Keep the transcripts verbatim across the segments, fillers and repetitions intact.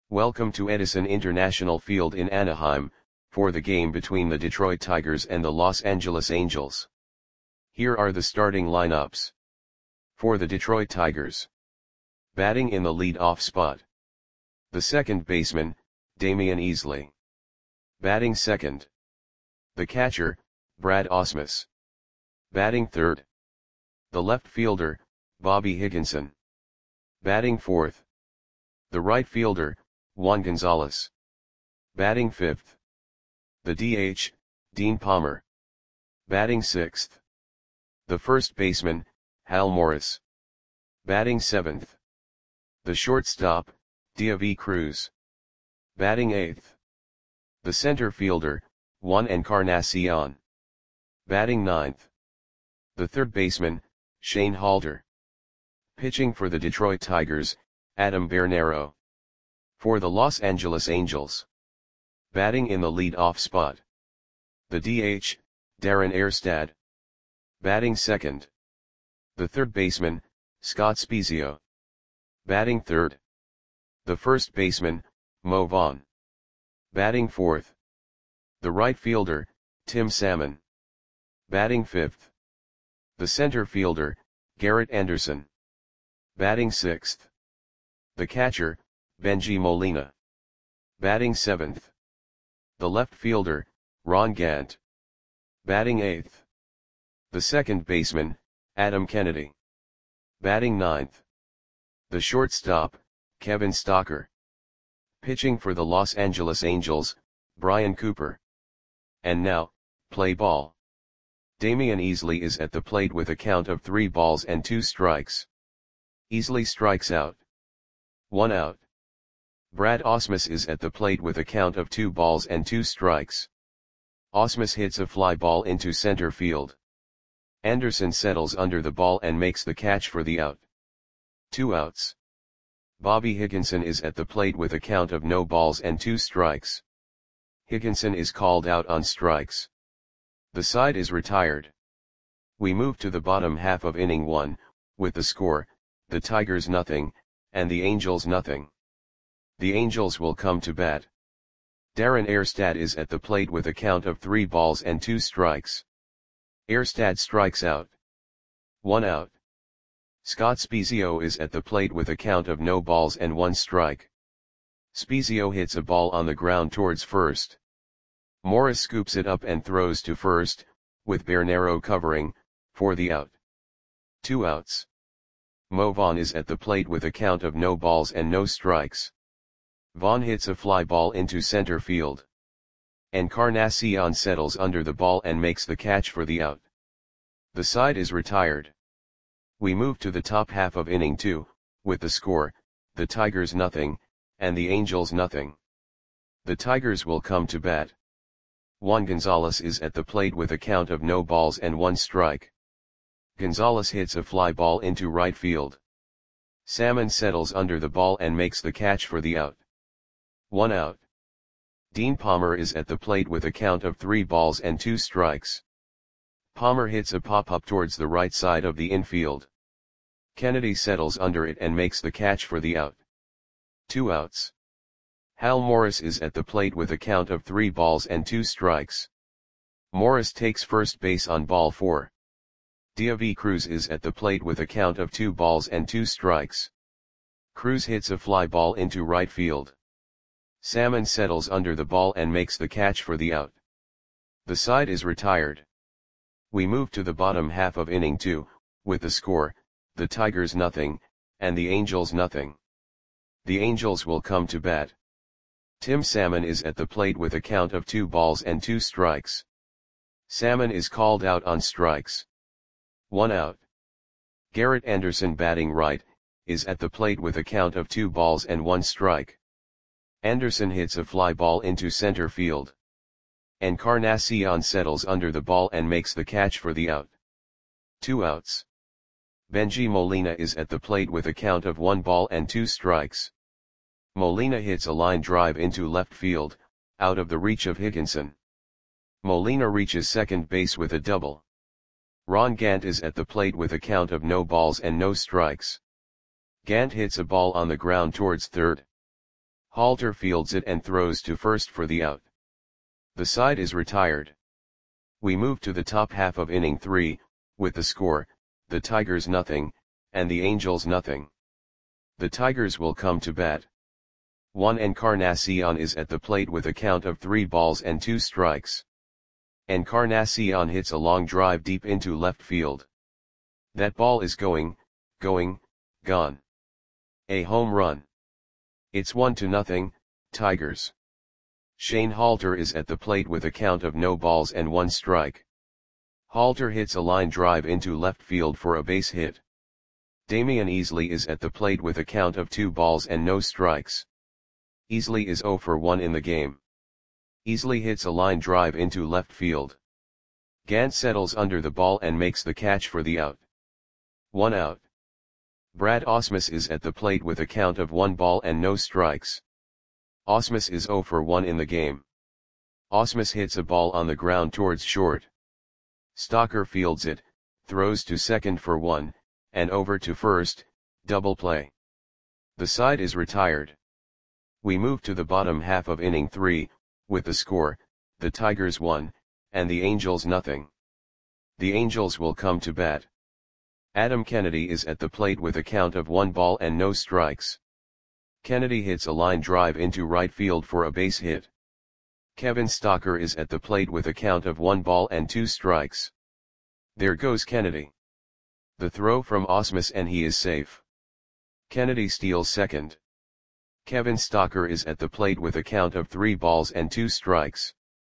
Welcome to Edison International Field in Anaheim, for the game between the Detroit Tigers and the Los Angeles Angels. Here are the starting lineups. For the Detroit Tigers. Batting in the lead-off spot. The second baseman, Damian Easley. Batting second. The catcher, Brad Ausmus. Batting third. The left fielder, Bobby Higginson. Batting fourth. The right fielder, Juan Gonzalez. Batting fifth. The D H, Dean Palmer. Batting sixth. The first baseman, Hal Morris. Batting seventh. The shortstop, Deivi Cruz. Batting eighth. The center fielder, Juan Encarnacion. Batting ninth. The third baseman, Shane Halter. Pitching for the Detroit Tigers, Adam Bernero. For the Los Angeles Angels. Batting in the lead-off spot. The D H, Darren Erstad. Batting second. The third baseman, Scott Spiezio. Batting third. The first baseman, Mo Vaughn. Batting fourth. The right fielder, Tim Salmon. Batting fifth. The center fielder, Garrett Anderson. Batting sixth. The catcher, Bengie Molina. Batting seventh. The left fielder, Ron Gant. Batting eighth. The second baseman, Adam Kennedy. Batting ninth. The shortstop, Kevin Stocker. Pitching for the Los Angeles Angels, Brian Cooper. And now, play ball. Damian Easley is at the plate with a count of three balls and two strikes. Easley strikes out. One out. Brad Ausmus is at the plate with a count of two balls and two strikes. Ausmus hits a fly ball into center field. Anderson settles under the ball and makes the catch for the out. Two outs. Bobby Higginson is at the plate with a count of no balls and two strikes. Higginson is called out on strikes. The side is retired. We move to the bottom half of inning one, with the score, the Tigers nothing, and the Angels nothing. The Angels will come to bat. Darren Erstad is at the plate with a count of three balls and two strikes. Erstad strikes out. One out. Scott Spiezio is at the plate with a count of no balls and one strike. Spiezio hits a ball on the ground towards first. Morris scoops it up and throws to first, with Bernero covering, for the out. Two outs. Mo Vaughn is at the plate with a count of no balls and no strikes. Vaughn hits a fly ball into center field. Encarnacion settles under the ball and makes the catch for the out. The side is retired. We move to the top half of inning two, with the score, the Tigers nothing, and the Angels nothing. The Tigers will come to bat. Juan Gonzalez is at the plate with a count of no balls and one strike. Gonzalez hits a fly ball into right field. Salmon settles under the ball and makes the catch for the out. One out. Dean Palmer is at the plate with a count of three balls and two strikes. Palmer hits a pop-up towards the right side of the infield. Kennedy settles under it and makes the catch for the out. Two outs. Hal Morris is at the plate with a count of three balls and two strikes. Morris takes first base on ball four. Deivi Cruz is at the plate with a count of two balls and two strikes. Cruz hits a fly ball into right field. Salmon settles under the ball and makes the catch for the out. The side is retired. We move to the bottom half of inning two, with the score, the Tigers nothing, and the Angels nothing. The Angels will come to bat. Tim Salmon is at the plate with a count of two balls and two strikes. Salmon is called out on strikes. One out. Garrett Anderson, batting right, is at the plate with a count of two balls and one strike. Anderson hits a fly ball into center field. Encarnacion settles under the ball and makes the catch for the out. Two outs. Bengie Molina is at the plate with a count of one ball and two strikes. Molina hits a line drive into left field, out of the reach of Higginson. Molina reaches second base with a double. Ron Gant is at the plate with a count of no balls and no strikes. Gant hits a ball on the ground towards third. Halter fields it and throws to first for the out. The side is retired. We move to the top half of inning three, with the score, the Tigers nothing, and the Angels nothing. The Tigers will come to bat. Juan Encarnacion is at the plate with a count of three balls and two strikes. Encarnacion hits a long drive deep into left field. That ball is going, going, gone. A home run. It's one to nothing, Tigers. Shane Halter is at the plate with a count of no balls and one strike. Halter hits a line drive into left field for a base hit. Damian Easley is at the plate with a count of two balls and no strikes. Easley is zero for one in the game. Easley hits a line drive into left field. Gant settles under the ball and makes the catch for the out. One out. Brad Ausmus is at the plate with a count of one ball and no strikes. Ausmus is zero for one in the game. Ausmus hits a ball on the ground towards short. Stalker fields it, throws to second for one, and over to first, double play. The side is retired. We move to the bottom half of inning three, with the score, the Tigers one, and the Angels nothing. The Angels will come to bat. Adam Kennedy is at the plate with a count of one ball and no strikes. Kennedy hits a line drive into right field for a base hit. Kevin Stalker is at the plate with a count of one ball and two strikes. There goes Kennedy. The throw from Ausmus and he is safe. Kennedy steals second. Kevin Stalker is at the plate with a count of three balls and two strikes.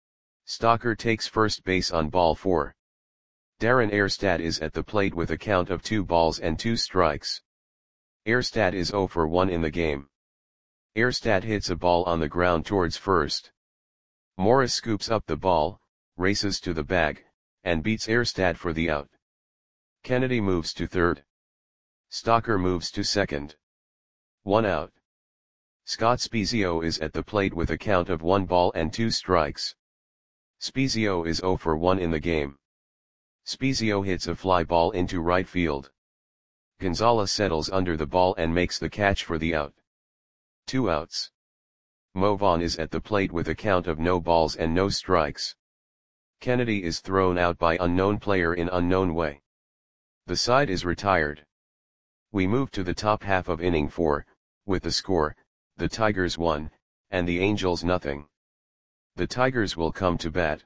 Stalker takes first base on ball four. Darren Erstad is at the plate with a count of two balls and two strikes. Erstad is zero for one in the game. Erstad hits a ball on the ground towards first. Morris scoops up the ball, races to the bag, and beats Erstad for the out. Kennedy moves to third. Stalker moves to second. One out. Scott Spiezio is at the plate with a count of one ball and two strikes. Spiezio is zero for one in the game. Spiezio hits a fly ball into right field. Gonzalez settles under the ball and makes the catch for the out. Two outs. Mo Vaughn is at the plate with a count of no balls and no strikes. Kennedy is thrown out by unknown player in unknown way. The side is retired. We move to the top half of inning four, with the score, the Tigers one, and the Angels nothing. The Tigers will come to bat.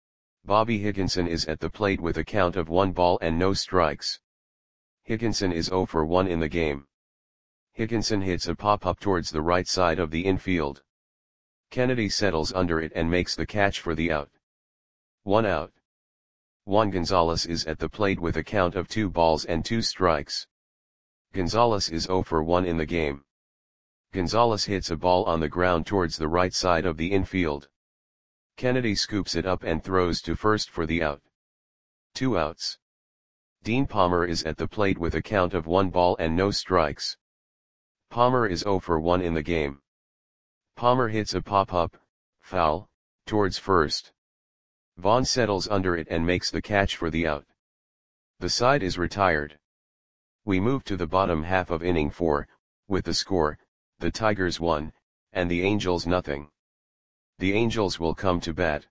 Bobby Higginson is at the plate with a count of one ball and no strikes. Higginson is zero for one in the game. Higginson hits a pop-up towards the right side of the infield. Kennedy settles under it and makes the catch for the out. One out. Juan Gonzalez is at the plate with a count of two balls and two strikes. Gonzalez is zero for one in the game. Gonzalez hits a ball on the ground towards the right side of the infield. Kennedy scoops it up and throws to first for the out. Two outs. Dean Palmer is at the plate with a count of one ball and no strikes. Palmer is zero for one in the game. Palmer hits a pop-up, foul, towards first. Vaughn settles under it and makes the catch for the out. The side is retired. We move to the bottom half of inning four, with the score, the Tigers one, and the Angels nothing. The Angels will come to bat.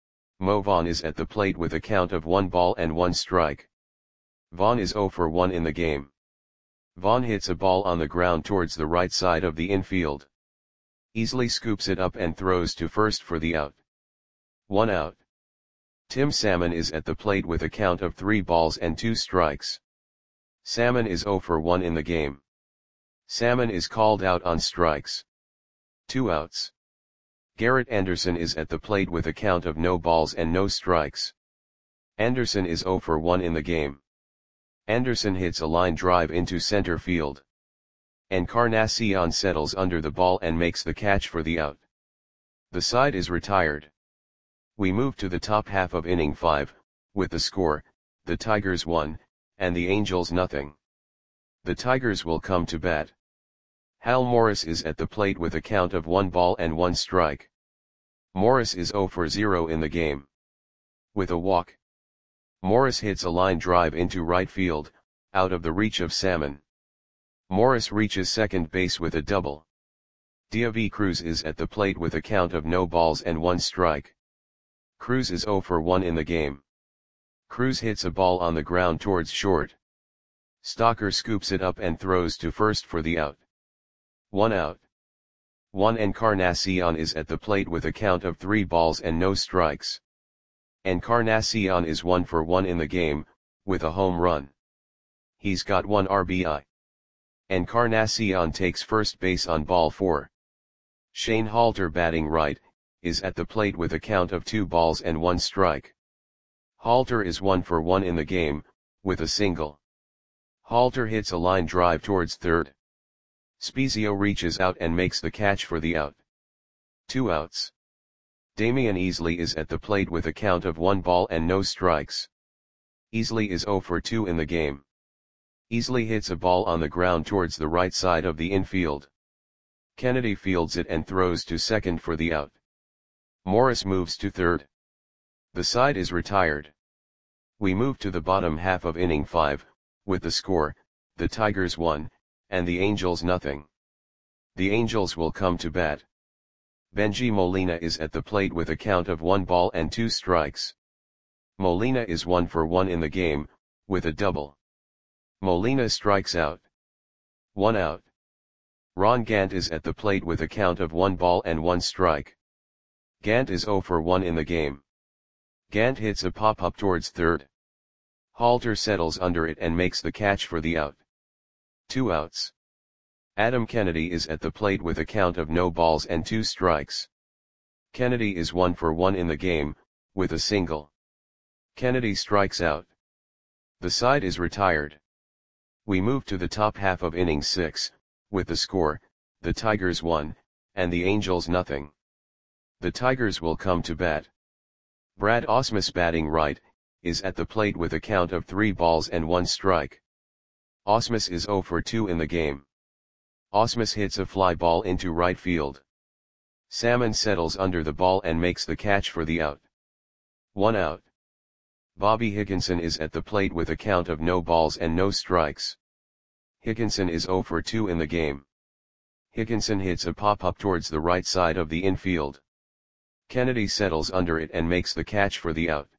Mo Vaughn is at the plate with a count of one ball and one strike. Vaughn is zero for one in the game. Vaughn hits a ball on the ground towards the right side of the infield. Easley scoops it up and throws to first for the out. One out. Tim Salmon is at the plate with a count of three balls and two strikes. Salmon is zero for one in the game. Salmon is called out on strikes. Two outs. Garrett Anderson is at the plate with a count of no balls and no strikes. Anderson is zero for one in the game. Anderson hits a line drive into center field. Encarnacion settles under the ball and makes the catch for the out. The side is retired. We move to the top half of inning five, with the score, the Tigers one, and the Angels nothing. The Tigers will come to bat. Hal Morris is at the plate with a count of one ball and one strike. Morris is zero for zero in the game. With a walk. Morris hits a line drive into right field, out of the reach of Salmon. Morris reaches second base with a double. David Cruz is at the plate with a count of no balls and one strike. Cruz is zero for one in the game. Cruz hits a ball on the ground towards short. Stalker scoops it up and throws to first for the out. One out. Juan Encarnacion is at the plate with a count of three balls and no strikes. Encarnacion is one for one in the game, with a home run. He's got one R B I. Encarnacion takes first base on ball four. Shane Halter, batting right, is at the plate with a count of two balls and one strike. Halter is one for one in the game, with a single. Halter hits a line drive towards third. Spezio reaches out and makes the catch for the out. Two outs. Damian Easley is at the plate with a count of one ball and no strikes. Easley is zero for two in the game. Easley hits a ball on the ground towards the right side of the infield. Kennedy fields it and throws to second for the out. Morris moves to third. The side is retired. We move to the bottom half of inning five, with the score, the Tigers one, and the Angels nothing. The Angels will come to bat. Benji Molina is at the plate with a count of one ball and two strikes. Molina is one for one in the game, with a double. Molina strikes out. One out. Ron Gant is at the plate with a count of one ball and one strike. Gant is zero for one in the game. Gant hits a pop-up towards third. Halter settles under it and makes the catch for the out. Two outs. Adam Kennedy is at the plate with a count of no balls and two strikes. Kennedy is one for one in the game, with a single. Kennedy strikes out. The side is retired. We move to the top half of inning six, with the score, the Tigers one, and the Angels nothing. The Tigers will come to bat. Brad Ausmus, batting right, is at the plate with a count of three balls and one strike. Ausmus is zero for two in the game. Ausmus hits a fly ball into right field. Salmon settles under the ball and makes the catch for the out. One out. Bobby Higginson is at the plate with a count of no balls and no strikes. Higginson is zero for two in the game. Higginson hits a pop-up towards the right side of the infield. Kennedy settles under it and makes the catch for the out.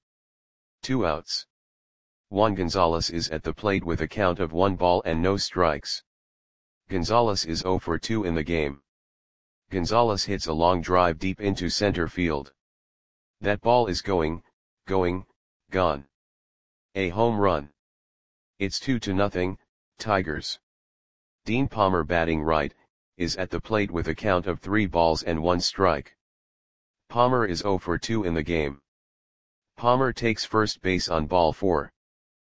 Two outs. Juan Gonzalez is at the plate with a count of one ball and no strikes. Gonzalez is zero for two in the game. Gonzalez hits a long drive deep into center field. That ball is going, going, gone. A home run. It's two to nothing, Tigers. Dean Palmer, batting right, is at the plate with a count of three balls and one strike. Palmer is zero for two in the game. Palmer takes first base on ball four.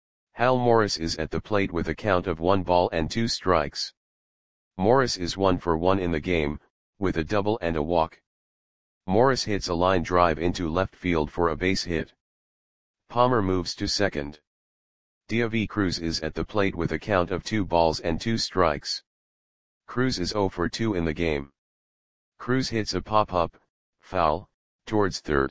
Hal Morris is at the plate with a count of one ball and two strikes. Morris is one for one in the game, with a double and a walk. Morris hits a line drive into left field for a base hit. Palmer moves to second. David Cruz is at the plate with a count of two balls and two strikes. Cruz is zero for two in the game. Cruz hits a pop-up, foul, towards third.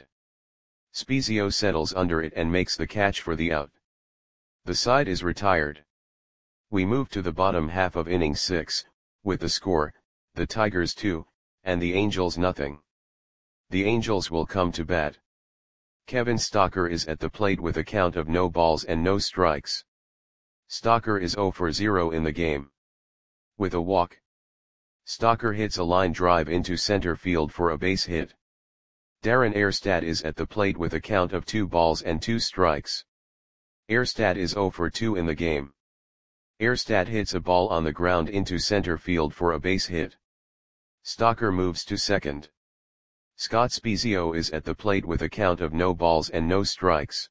Spezio settles under it and makes the catch for the out. The side is retired. We move to the bottom half of inning six, with the score, the Tigers two, and the Angels nothing. The Angels will come to bat. Kevin Stalker is at the plate with a count of no balls and no strikes. Stalker is zero for zero in the game. With a walk. Stalker hits a line drive into center field for a base hit. Darren Erstad is at the plate with a count of two balls and two strikes. Erstad is zero for two in the game. Erstad hits a ball on the ground into center field for a base hit. Stalker moves to second. Scott Spezio is at the plate with a count of no balls and no strikes.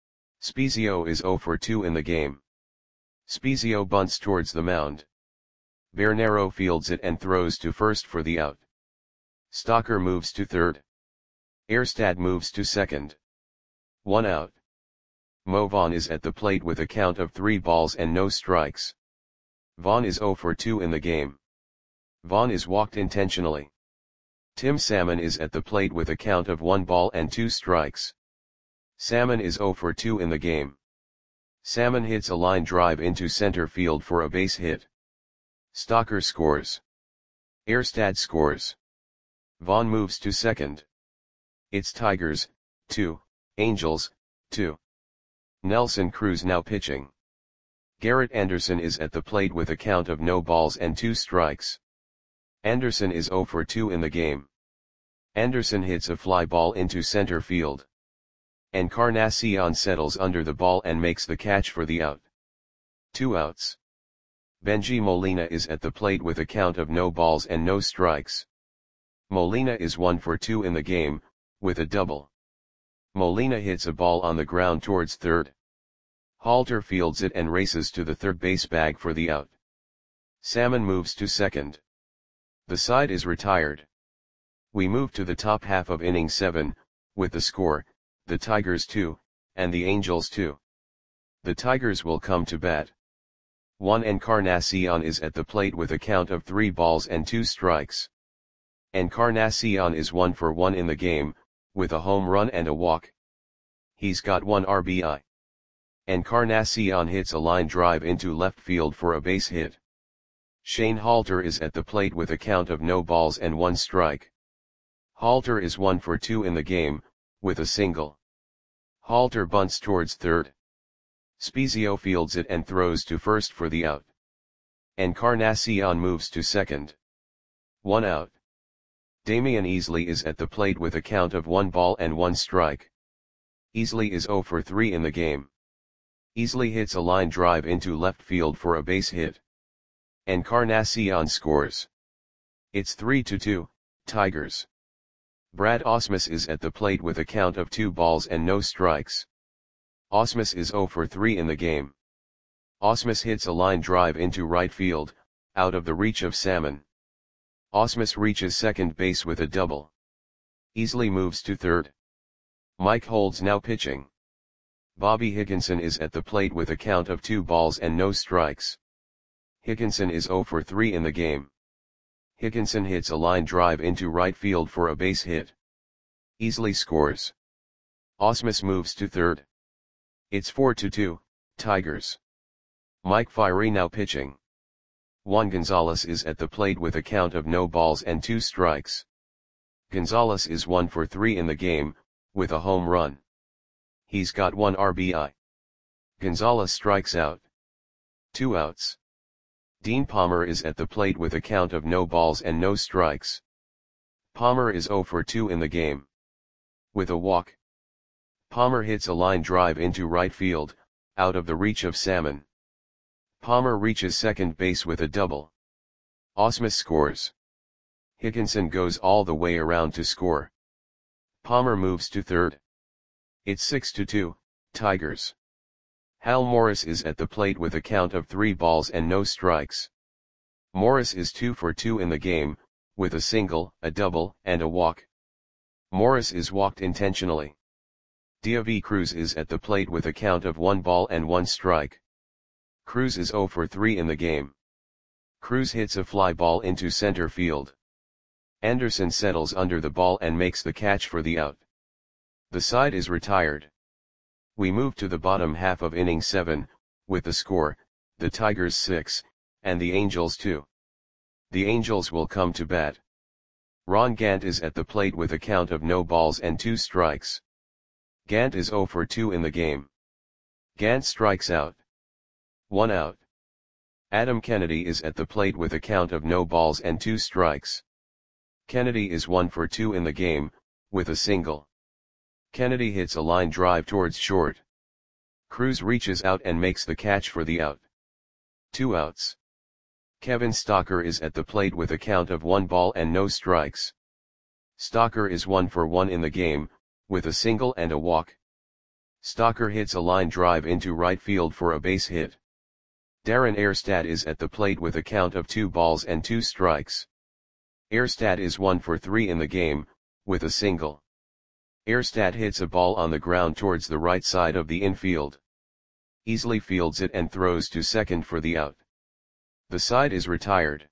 Spezio is zero for two in the game. Spezio bunts towards the mound. Bernero fields it and throws to first for the out. Stalker moves to third. Erstad moves to second. One out. Mo Vaughn is at the plate with a count of three balls and no strikes. Vaughn is zero for two in the game. Vaughn is walked intentionally. Tim Salmon is at the plate with a count of one ball and two strikes. Salmon is zero for two in the game. Salmon hits a line drive into center field for a base hit. Stalker scores. Erstad scores. Vaughn moves to second. It's Tigers, two, Angels, two. Nelson Cruz now pitching. Garrett Anderson is at the plate with a count of no balls and two strikes. Anderson is zero for two in the game. Anderson hits a fly ball into center field. Encarnacion settles under the ball and makes the catch for the out. Two outs. Benji Molina is at the plate with a count of no balls and no strikes. Molina is one for two in the game, with a double. Molina hits a ball on the ground towards third. Halter fields it and races to the third base bag for the out. Salmon moves to second. The side is retired. We move to the top half of inning seven, with the score, the Tigers two, and the Angels two. The Tigers will come to bat. Juan Encarnacion is at the plate with a count of three balls and two strikes. Encarnacion is one for one in the game, with a home run and a walk. He's got one R B I. Encarnacion hits a line drive into left field for a base hit. Shane Halter is at the plate with a count of no balls and one strike. Halter is one for two in the game, with a single. Halter bunts towards third. Spezio fields it and throws to first for the out. Encarnacion moves to second. One out. Damian Easley is at the plate with a count of one ball and one strike. Easley is zero for three in the game. Easley hits a line drive into left field for a base hit. Encarnacion scores. It's three to two, Tigers. Brad Ausmus is at the plate with a count of two balls and no strikes. Ausmus is zero for three in the game. Ausmus hits a line drive into right field, out of the reach of Salmon. Ausmus reaches second base with a double. Easley moves to third. Mike Holds now pitching. Bobby Higginson is at the plate with a count of two balls and no strikes. Higginson is zero for three in the game. Higginson hits a line drive into right field for a base hit. Easley scores. Ausmus moves to third. It's four to two, Tigers. Mike Fiery now pitching. Juan Gonzalez is at the plate with a count of no balls and two strikes. Gonzalez is one for three in the game, with a home run. He's got one R B I. Gonzalez strikes out. Two outs. Dean Palmer is at the plate with a count of no balls and no strikes. Palmer is zero for two in the game. With a walk. Palmer hits a line drive into right field, out of the reach of Salmon. Palmer reaches second base with a double. Ausmus scores. Higginson goes all the way around to score. Palmer moves to third. It's six to two, Tigers. Hal Morris is at the plate with a count of three balls and no strikes. Morris is two for two in the game, with a single, a double, and a walk. Morris is walked intentionally. Diavi Cruz is at the plate with a count of one ball and one strike. Cruz is zero for three in the game. Cruz hits a fly ball into center field. Anderson settles under the ball and makes the catch for the out. The side is retired. We move to the bottom half of inning seven, with the score, the Tigers six, and the Angels two. The Angels will come to bat. Ron Gant is at the plate with a count of no balls and two strikes. Gant is zero for two in the game. Gant strikes out. One out. Adam Kennedy is at the plate with a count of no balls and two strikes. Kennedy is one for two in the game, with a single. Kennedy hits a line drive towards short. Cruz reaches out and makes the catch for the out. Two outs. Kevin Stocker is at the plate with a count of one ball and no strikes. Stocker is one for one in the game, with a single and a walk. Stocker hits a line drive into right field for a base hit. Darren Erstad is at the plate with a count of two balls and two strikes. Erstad is one for three in the game, with a single. Erstad hits a ball on the ground towards the right side of the infield. Easley fields it and throws to second for the out. The side is retired.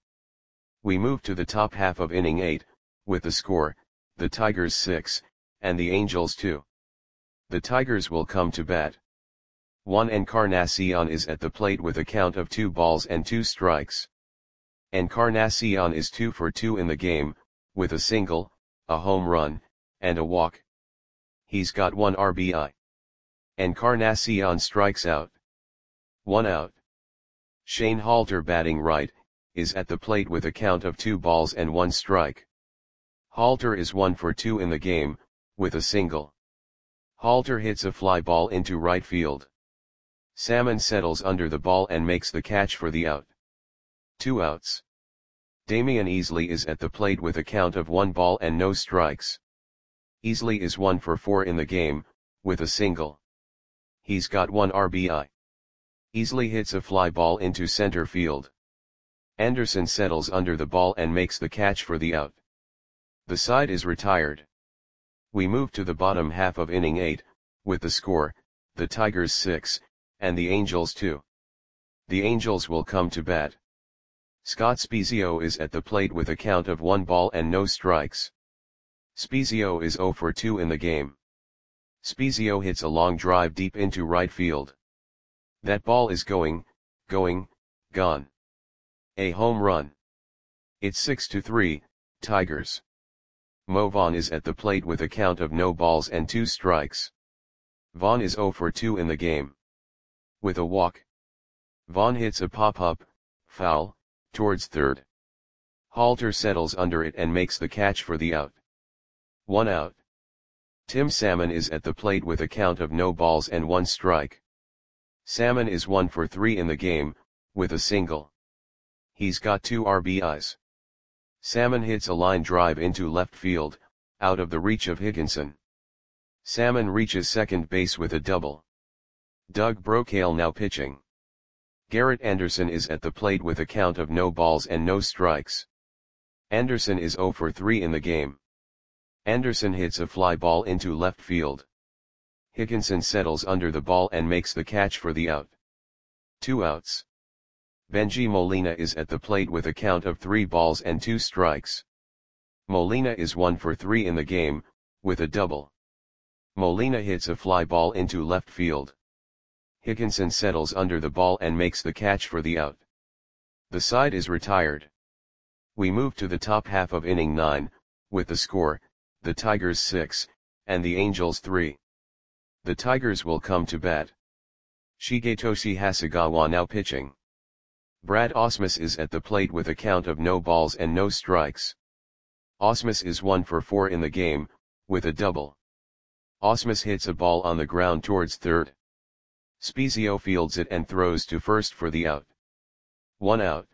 We move to the top half of inning eight, with the score, the Tigers six, and the Angels two. The Tigers will come to bat. Juan Encarnacion is at the plate with a count of two balls and two strikes. Encarnacion is two for two in the game, with a single, a home run, and a walk. He's got one R B I. Encarnacion strikes out. One out. Shane Halter, batting right, is at the plate with a count of two balls and one strike. Halter is one for two in the game, with a single. Halter hits a fly ball into right field. Salmon settles under the ball and makes the catch for the out. Two outs. Damian Easley is at the plate with a count of one ball and no strikes. Easley is one for four in the game, with a single. He's got one R B I. Easley hits a fly ball into center field. Anderson settles under the ball and makes the catch for the out. The side is retired. We move to the bottom half of inning eight, with the score, the Tigers six, and the Angels two. The Angels will come to bat. Scott Spiezio is at the plate with a count of one ball and no strikes. Spiezio is zero for two in the game. Spiezio hits a long drive deep into right field. That ball is going, going, gone. A home run. It's six to three, Tigers. Mo Vaughn is at the plate with a count of no balls and two strikes. Vaughn is zero for two in the game. With a walk. Vaughn hits a pop-up, foul, towards third. Halter settles under it and makes the catch for the out. One out. Tim Salmon is at the plate with a count of no balls and one strike. Salmon is one for three in the game, with a single. He's got two R B Is. Salmon hits a line drive into left field, out of the reach of Higginson. Salmon reaches second base with a double. Doug Brocail now pitching. Garrett Anderson is at the plate with a count of no balls and no strikes. Anderson is zero for three in the game. Anderson hits a fly ball into left field. Higginson settles under the ball and makes the catch for the out. Two outs. Benji Molina is at the plate with a count of three balls and two strikes. Molina is one for three in the game, with a double. Molina hits a fly ball into left field. Higginson settles under the ball and makes the catch for the out. The side is retired. We move to the top half of inning nine, with the score, the Tigers six, and the Angels three. The Tigers will come to bat. Shigetoshi Hasegawa now pitching. Brad Ausmus is at the plate with a count of no balls and no strikes. Ausmus is one for four in the game, with a double. Ausmus hits a ball on the ground towards third. Spiezio fields it and throws to first for the out. One out.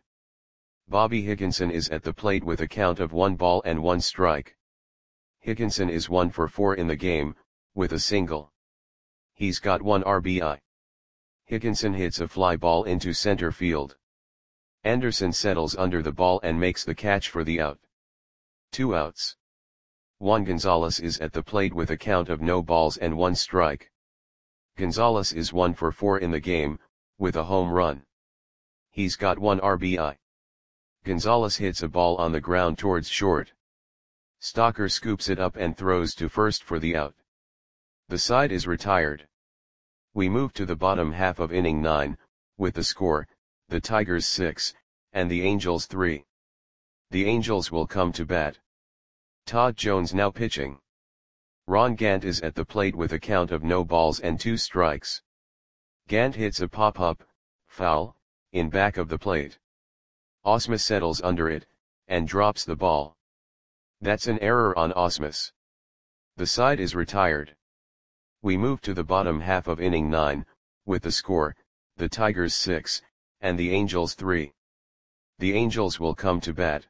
Bobby Higginson is at the plate with a count of one ball and one strike. Higginson is one for four in the game, with a single. He's got one R B I. Higginson hits a fly ball into center field. Anderson settles under the ball and makes the catch for the out. Two outs. Juan Gonzalez is at the plate with a count of no balls and one strike. Gonzalez is one for four in the game, with a home run. He's got one R B I. Gonzalez hits a ball on the ground towards short. Stalker scoops it up and throws to first for the out. The side is retired. We move to the bottom half of inning nine, with the score, the Tigers six, and the Angels three. The Angels will come to bat. Todd Jones now pitching. Ron Gant is at the plate with a count of no balls and two strikes. Gant hits a pop-up, foul, in back of the plate. Ausmus settles under it, and drops the ball. That's an error on Ausmus. The side is retired. We move to the bottom half of inning nine, with the score, the Tigers six, and the Angels three. The Angels will come to bat.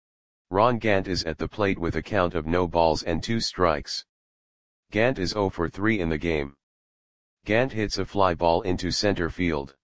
Ron Gant is at the plate with a count of no balls and two strikes. Gant is zero for three in the game. Gant hits a fly ball into center field.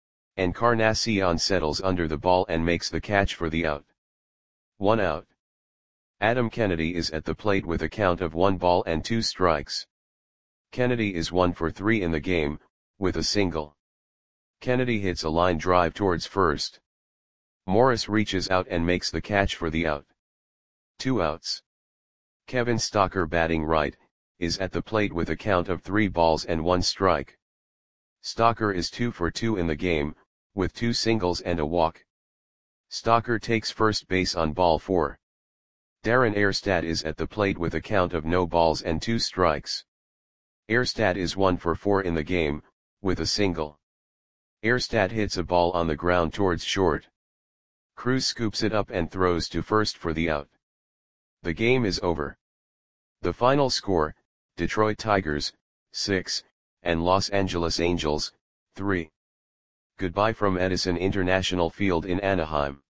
Encarnacion settles under the ball and makes the catch for the out. One out. Adam Kennedy is at the plate with a count of one ball and two strikes. Kennedy is one for three in the game, with a single. Kennedy hits a line drive towards first. Morris reaches out and makes the catch for the out. Two outs. Kevin Stalker, batting right, is at the plate with a count of three balls and one strike. Stalker is two for two in the game, with two singles and a walk. Stocker takes first base on ball four. Darren Erstad is at the plate with a count of no balls and two strikes. Erstad is one for four in the game, with a single. Erstad hits a ball on the ground towards short. Cruz scoops it up and throws to first for the out. The game is over. The final score, Detroit Tigers, six, and Los Angeles Angels, three. Goodbye from Edison International Field in Anaheim.